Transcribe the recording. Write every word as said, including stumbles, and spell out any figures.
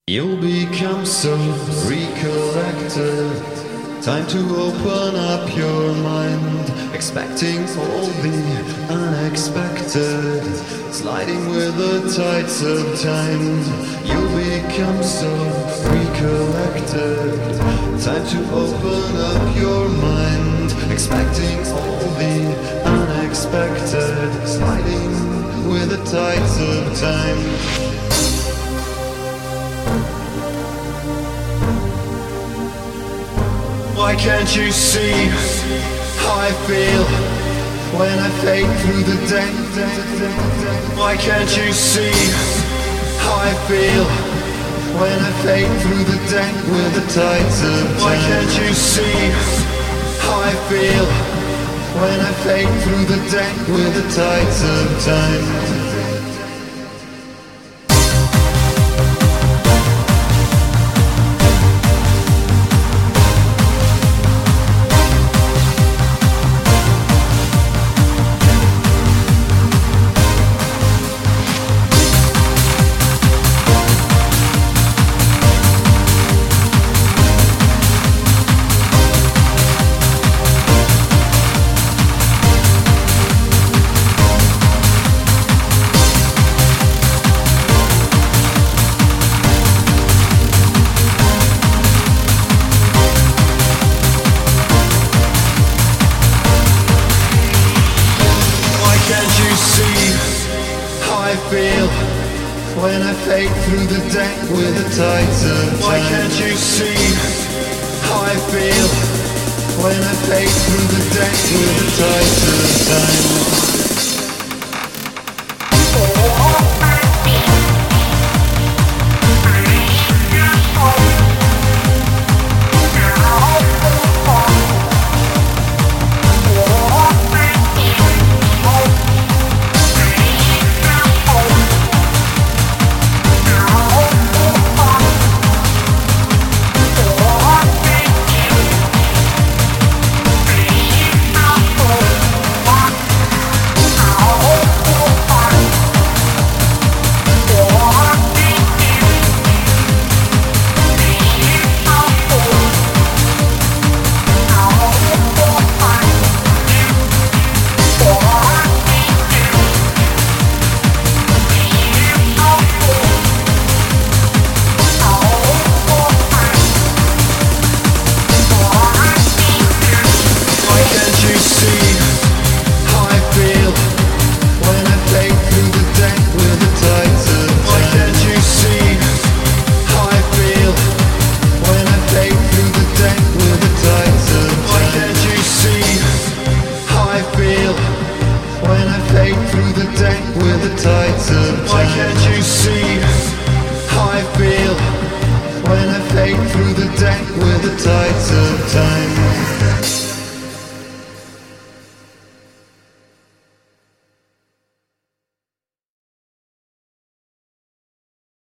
You'll become so recollected. Time to open up your mind, expecting all the unexpected, sliding with the tides of time. You'll become so recollected. Time to open up your mind, expecting all the unexpected, sliding with the tides of time. Why can't you see how I feel when I fade through the day? Why can't you see how I feel when I fade through the day with the tides of time? Why can't you see how I feel when I fade through the day with the tides of time? Feel when I fade through the day with the tides of time. Why can't you see how I feel when I fade through the day with the tides of time?